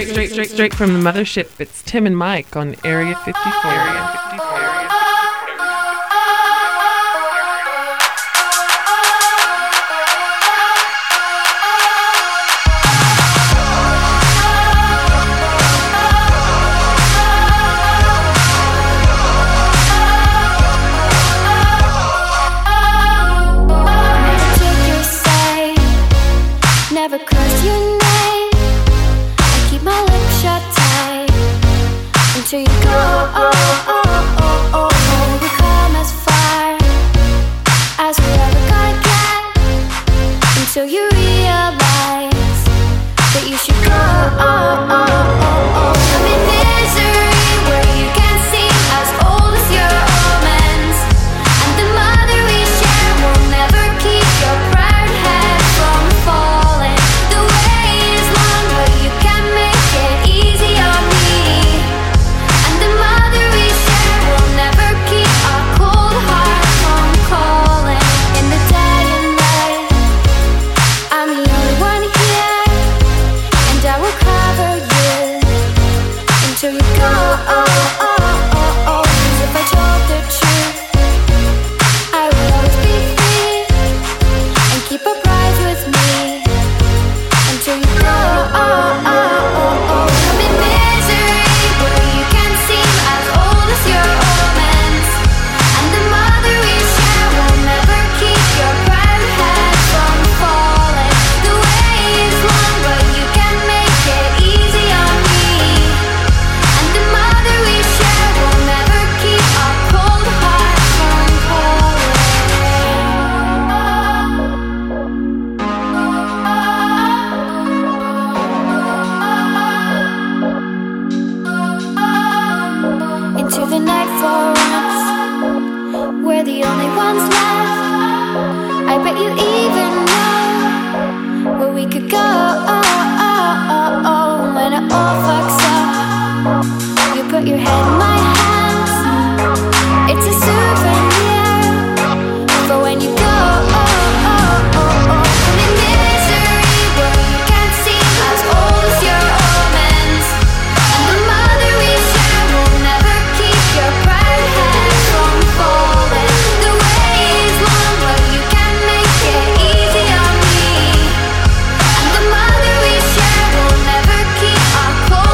straight from the mothership. It's Tim and Mike on Area 54. Area 54. Never curse your name. I keep my lips shut tight until you go. We come as far as we're ever gonna get until you realize that you should go. I'm in misery where you can seem as old as your omens, and the mother we share will never keep your proud head from falling. The way is long, but you can make it easy on me, and the mother we share will never keep our cold heart from calling. In the day and night, I'm the only one here, and I will cover you until you go. 'Cause if I told the truth, I would always be free and keep a prize with me until you go. I'm in misery where you can seem as old as your omens, and the mother we share will never keep your proud head from falling. The way is long, but you can make it easy on me, and the mother we share will never keep our cold heart from calling. Into the night for once, we're the only ones left. I bet you even know where we could go. When it all fucks up, you put your head in my hands. It's a souvenir for when you go. I'm in misery where you can seem as old as your omens, and the mother we share will never keep your proud head from falling. The way is long, but you can make it easy on me, and the mother we share will never keep our cold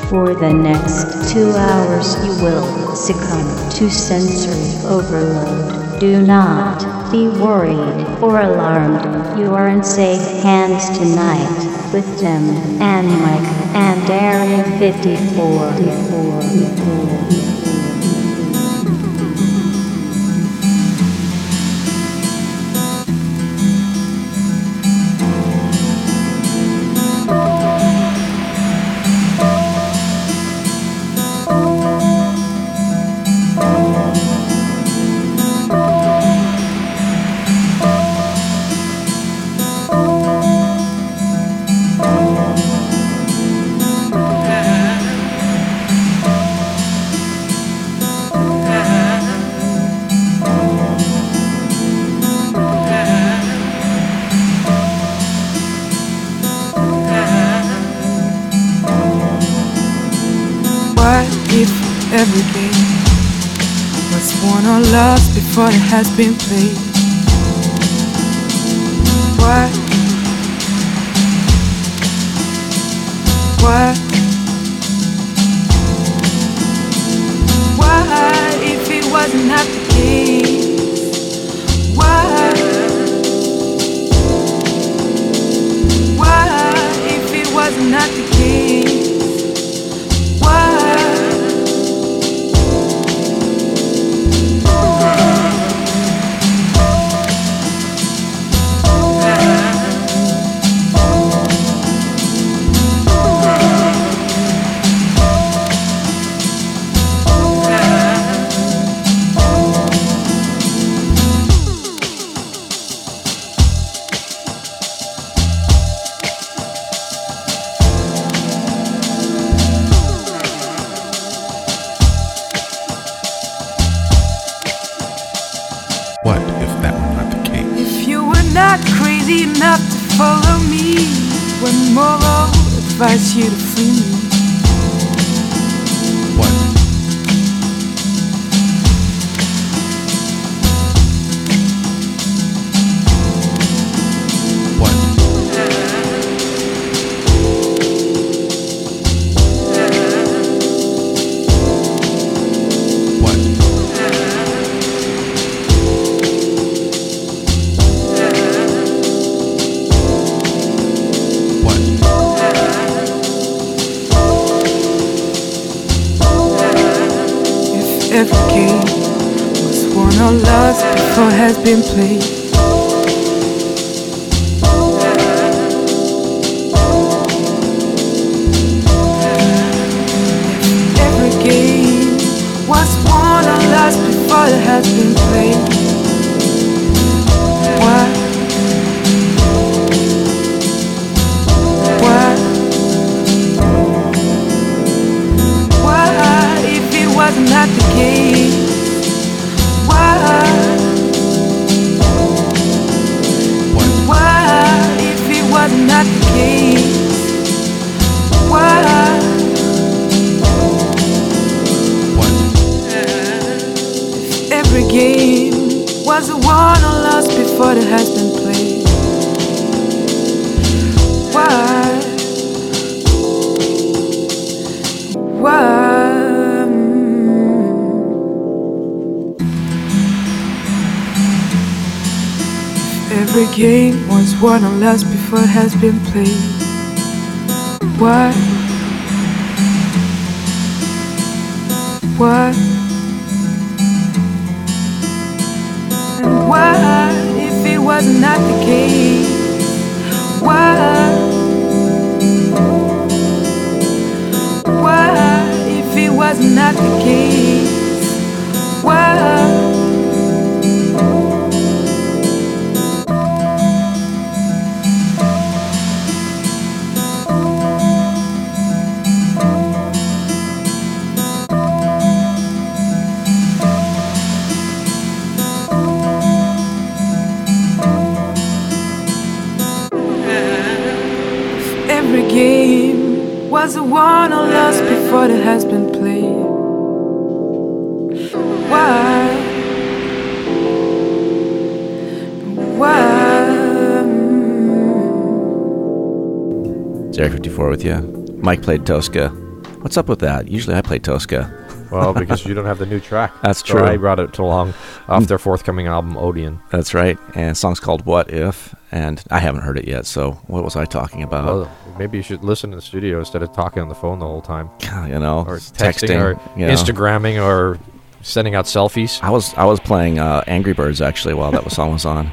For the next 2 hours you will succumb to sensory overload. Do not be worried or alarmed. You are in safe hands tonight with Tim and Mike and Area 54. If every game was won or lost before it has been played, why if it wasn't not the case? Why if it wasn't not the case? What if that were not the case? If you were not crazy enough to follow me, what moral advice you to flee me? What? What? What? Every game was won or lost before it has been played. Every game was won or lost before it has been played. Why if it wasn't not the case? Why if it wasn't not the case? If every game was a won or lost before it has been played? Every game was won or lost before it has been played. Why? And why if it was not the case? Why if it was not the case? Every game was a won or lost before it has been played. Why? It's Area 54 with you. Mike played Tosca. What's up with that? Usually I play Tosca. Well, because you don't have the new track. That's So true. I brought it along off their forthcoming album, Odeon. That's right. And the song's called What If, and I haven't heard it yet, so what was I talking about? Well, maybe you should listen in the studio instead of talking on the phone the whole time. You know, Or texting, or you know. Instagramming, or sending out selfies. I was playing Angry Birds, actually, while that song was on.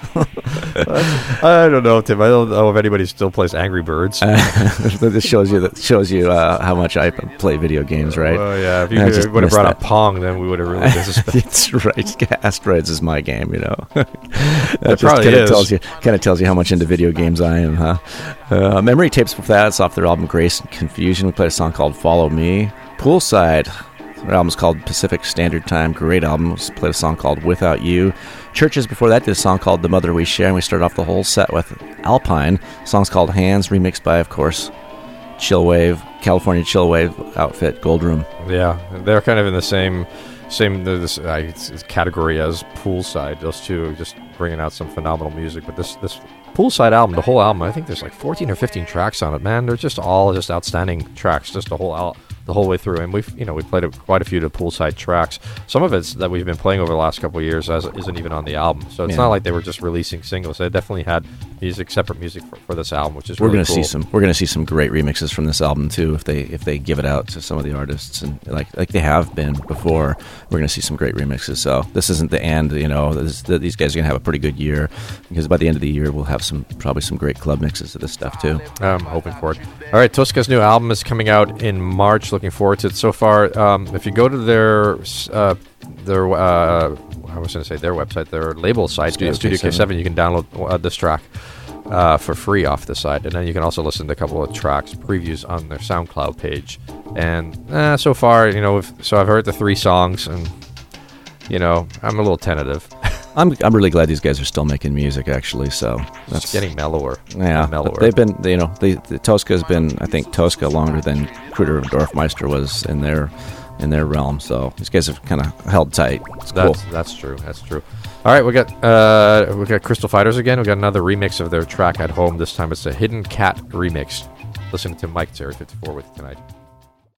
I don't know, Tim. I don't know if anybody still plays Angry Birds. This shows you how much I play video games, right? Well, yeah, if I just you would have missed brought that. up Pong, then we would have really been suspect. That's right. Asteroids is my game, you know. That It probably kind is. of tells you how much into video games I am, huh? Memory Tapes before that. It's off their album Grace and Confusion. We played a song called Follow Me. Poolside. Their album's called Pacific Standard Time. Great album. We played a song called Without You. Churches before that did a song called The Mother We Share. And we started off the whole set with Alpine. The song's called Hands, remixed by, of course, Chillwave, California Chillwave outfit, Goldroom. Yeah, they're kind of in the same category as Poolside. Those two are just bringing out some phenomenal music. But this Poolside album, the whole album, I think there's like 14 or 15 tracks on it. Man, they're just all just outstanding tracks, just the whole way through. And we've played quite a few of the Poolside tracks. Some of it's that we've been playing over the last couple of years isn't even on the album. So it's Yeah. not like they were just releasing singles. They definitely had separate music for this album, which is We're really gonna cool. we're gonna see some great remixes from this album too if they give it out to some of the artists, and like they have been before. We're gonna see some great remixes. So this isn't the end, you know. These guys are gonna have a pretty good year, because by the end of the year we'll have probably some great club mixes of this stuff too. I'm hoping for it. All right, Tosca's new album is coming out in March. Looking forward to it. So far, if you go to their I was going to say their website, their label site, Studio K7, you can download this track for free off the site, and then you can also listen to a couple of tracks previews on their SoundCloud page. And so far, I've heard the 3 songs, and I'm a little tentative. I'm really glad these guys are still making music, actually. So It's getting mellower. Yeah, mellower. they've been, the Tosca's been, I think, Tosca longer than Kruder and Dorfmeister was in their realm. So these guys have kind of held tight. It's cool. That's true. That's true. All right, we got Crystal Fighters again. We got another remix of their track At Home. This time it's a Hidden Cat remix. Listen to Mike Terry 54 with you tonight.